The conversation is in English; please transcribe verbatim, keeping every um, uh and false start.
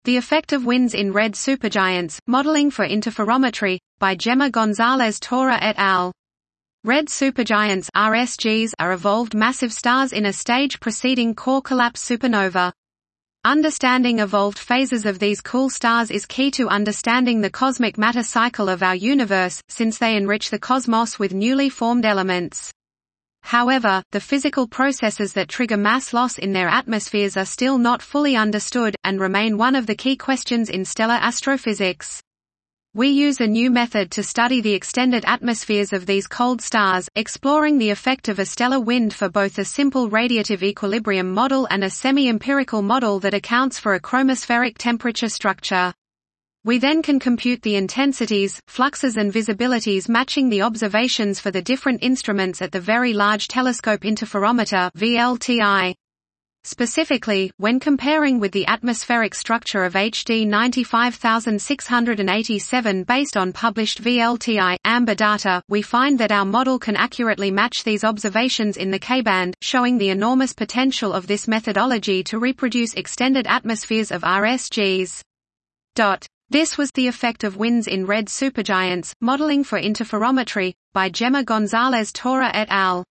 The Effect of Winds in Red Supergiants, Modeling for Interferometry, by Gemma Gonzalez Torre et al. Red supergiants R S Gs are evolved massive stars in a stage preceding core collapse supernova. Understanding evolved phases of these cool stars is key to understanding the cosmic matter cycle of our universe, since they enrich the cosmos with newly formed elements. However, the physical processes that trigger mass loss in their atmospheres are still not fully understood, and remain one of the key questions in stellar astrophysics. We use a new method to study the extended atmospheres of these cold stars, exploring the effect of a stellar wind for both a simple radiative equilibrium model and a semi-empirical model that accounts for a chromospheric temperature structure. We then can compute the intensities, fluxes and visibilities matching the observations for the different instruments at the Very Large Telescope Interferometer (V L T I). Specifically, when comparing with the atmospheric structure of H D ninety-five thousand six hundred eighty-seven based on published V L T I amber data, we find that our model can accurately match these observations in the K-band, showing the enormous potential of this methodology to reproduce extended atmospheres of R S Gs. This was The Effect of Winds in Red Supergiants, Modeling for Interferometry, by Gemma Gonzalez Torre et al.